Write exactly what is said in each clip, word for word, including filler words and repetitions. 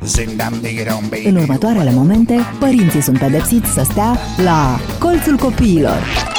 În următoarele momente, părinții sunt pedepsiți să stea la Colțul Copiilor.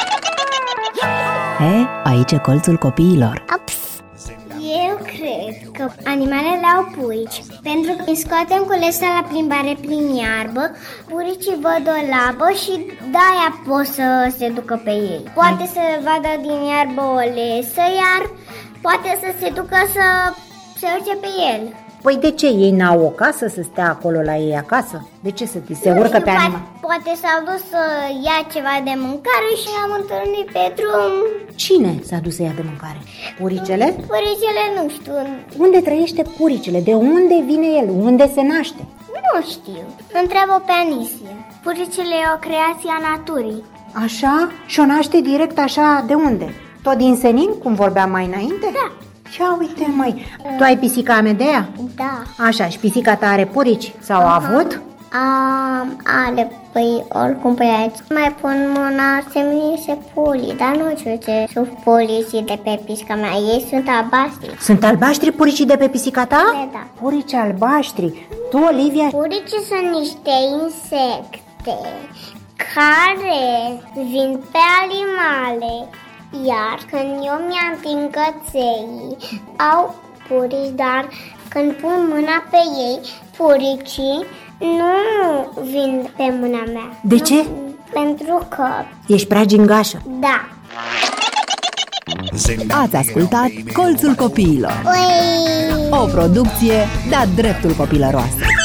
He, aici e Colțul Copiilor. Ups. Eu cred că animalele au purici, pentru că îi scoatem cu lesa la plimbare prin iarbă, puricii văd o labă și de-aia pot să se ducă pe ei. Poate să vadă din iarbă o lesă, iar poate să se ducă să se urce pe el. Păi de ce ei n-au o casă să stea acolo la ei acasă? De ce să se Nu urcă știu, pe poate, animal? poate s-au dus să ia ceva de mâncare și l-am întâlnit pe drum. Cine s-a dus să ia de mâncare? Puricele? Puricele nu știu. Unde trăiește puricele? De unde vine el? Unde se naște? Nu știu. Întreabă pe Anisie. Puricele e o creație a naturii. Așa? Și o naște direct așa de unde? Tot din senin, cum vorbeam mai înainte? Da. Ia uite, măi, tu ai pisica Amedea? Da. Așa, și pisica ta are purici? Sau a avut? Um, are, păi, oricum pe aici mai pun mâna seminise pulii, dar nu știu ce sunt pulicii de pe pisca mea, ei sunt albaștri. Sunt albaștri puricii de pe pisica ta? Da, da. Purici albaștri. Tu, Olivia? Puricii sunt niște insecte care vin pe animale, iar când eu mi-am căței, au purici, dar când pun mâna pe ei, puricii nu vin pe mâna mea. De ce? Nu, pentru că... Ești prea gingașă. Da. Ați ascultat Colțul Copiilor, Ui! o producție de-a dreptul copilăroasă.